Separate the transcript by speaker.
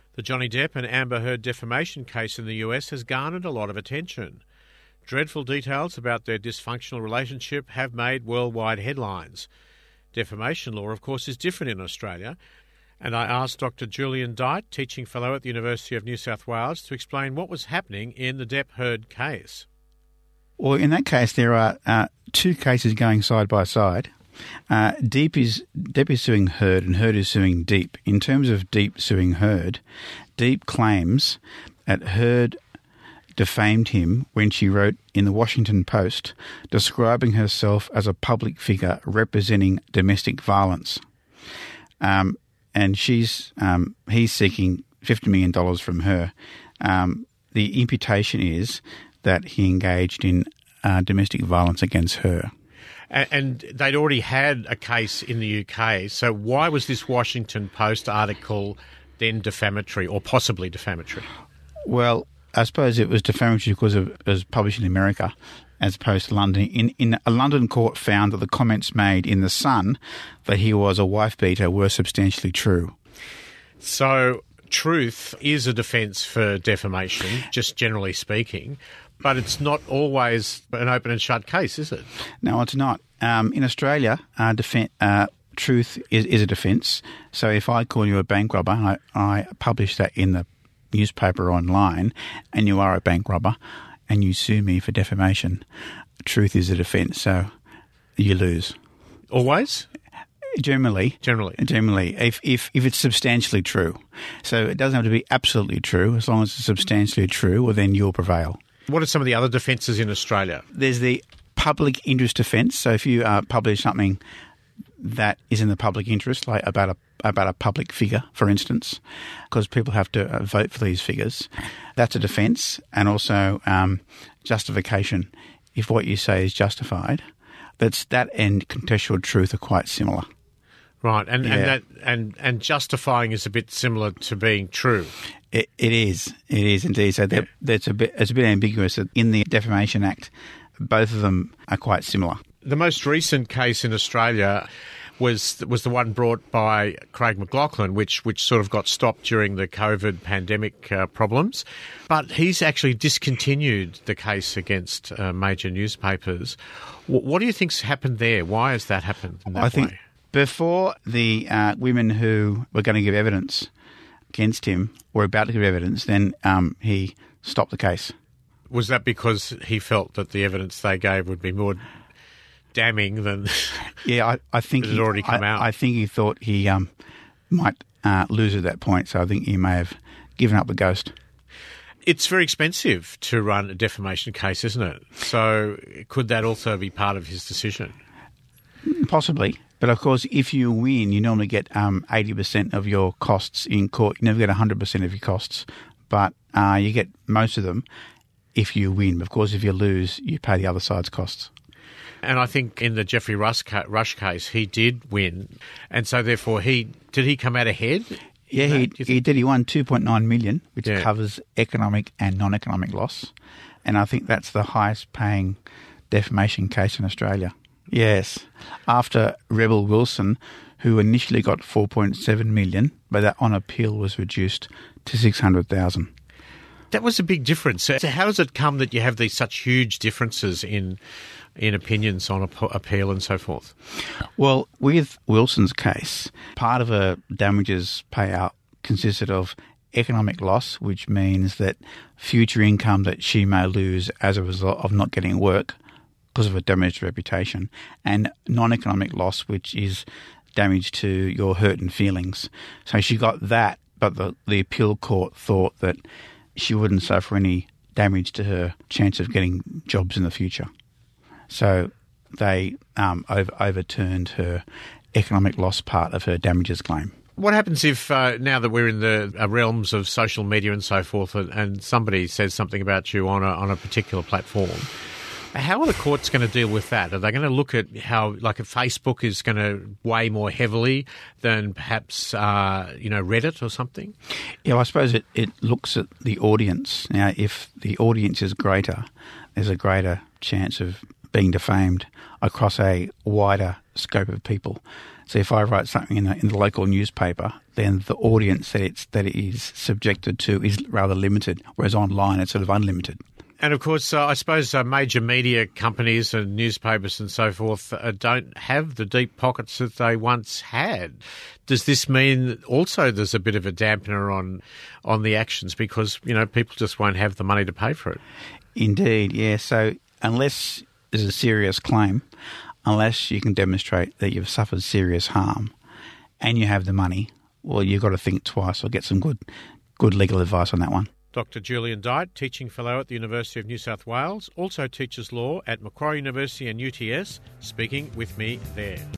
Speaker 1: The Johnny Depp and Amber Heard defamation case in the US has garnered a lot of attention. Dreadful details about their dysfunctional relationship have made worldwide headlines. Defamation law, of course, is different in Australia, and I asked Dr. Julian Dyett, teaching fellow at the University of New South Wales, to explain what was happening in the Depp-Heard case.
Speaker 2: Well, in that case, there are two cases going side by side. Depp is suing Heard and Heard is suing Depp. In terms of Depp suing Heard, Depp claims that Heard defamed him when she wrote in the Washington Post describing herself as a public figure representing domestic violence. And he's seeking $50 million from her. The imputation is that he engaged in domestic violence against her.
Speaker 1: And they'd already had a case in the UK, so why was this Washington Post article then defamatory or possibly defamatory?
Speaker 2: Well, I suppose it was defamatory because it was published in America as opposed to London. In a London court found that the comments made in The Sun that he was a wife-beater were substantially true.
Speaker 1: So truth is a defence for defamation, just generally speaking, but it's not always an open and shut case, is it?
Speaker 2: No, it's not. In Australia, truth is a defence. So if I call you a bank robber, I publish that in the newspaper online, and you are a bank robber, and you sue me for defamation, truth is a defence, so you lose.
Speaker 1: Always?
Speaker 2: Generally, if it's substantially true. So it doesn't have to be absolutely true. As long as it's substantially true, well, then you'll prevail.
Speaker 1: What are some of the other defences in Australia?
Speaker 2: There's the public interest defence. So if you publish something that is in the public interest, like about a public figure, for instance, because people have to vote for these figures, that's a defence. And also justification. If what you say is justified, that and contextual truth are quite similar.
Speaker 1: Right, and justifying is a bit similar to being true.
Speaker 2: It is indeed. So it's a bit ambiguous. In the Defamation Act, both of them are quite similar.
Speaker 1: The most recent case in Australia was the one brought by Craig McLachlan, which sort of got stopped during the COVID pandemic problems. But he's actually discontinued the case against major newspapers. What do you think's happened there? Why has that happened in that way?
Speaker 2: I think before the women who were going to give evidence against him were about to give evidence, then he stopped the case.
Speaker 1: Was that because he felt that the evidence they gave would be more damning than
Speaker 2: I think
Speaker 1: it had already come out?
Speaker 2: I think he thought he might lose at that point, so I think he may have given up the ghost.
Speaker 1: It's very expensive to run a defamation case, isn't it? So could that also be part of his decision?
Speaker 2: Possibly. But, of course, if you win, you normally get 80% of your costs in court. You never get 100% of your costs, but you get most of them if you win. Of course, if you lose, you pay the other side's costs. And
Speaker 1: I think in the Geoffrey Rush case, he did win, and so therefore did he come out ahead?
Speaker 2: Yeah, he did. He won $2.9 million, which covers economic and non-economic loss, and I think that's the highest-paying defamation case in Australia. Yes, after Rebel Wilson, who initially got $4.7 million, but that on appeal was reduced to $600,000.
Speaker 1: That was a big difference. So how does it come that you have these such huge differences in opinions on appeal and so forth?
Speaker 2: Well, with Wilson's case, part of a damages payout consisted of economic loss, which means that future income that she may lose as a result of not getting work because of a damaged reputation, and non-economic loss, which is damage to your hurt and feelings. So she got that, but the appeal court thought that she wouldn't suffer any damage to her chance of getting jobs in the future. So they overturned her economic loss part of her damages claim.
Speaker 1: What happens if, now that we're in the realms of social media and so forth, and somebody says something about you on a particular platform, how are the courts going to deal with that? Are they going to look at how, like, if Facebook is going to weigh more heavily than perhaps, Reddit or something?
Speaker 2: Yeah, well, I suppose it looks at the audience. Now, if the audience is greater, there's a greater chance of being defamed across a wider scope of people. So if I write something in the local newspaper, then the audience that it is subjected to is rather limited, whereas online it's sort of unlimited.
Speaker 1: And of course, I suppose major media companies and newspapers and so forth don't have the deep pockets that they once had. Does this mean also there's a bit of a dampener on the actions because, people just won't have the money to pay for it?
Speaker 2: Indeed, yeah. So unless there's a serious claim, unless you can demonstrate that you've suffered serious harm and you have the money, well, you've got to think twice or get some good legal advice on that one.
Speaker 1: Dr. Julian Dyett, Teaching Fellow at the University of New South Wales, also teaches law at Macquarie University and UTS, speaking with me there.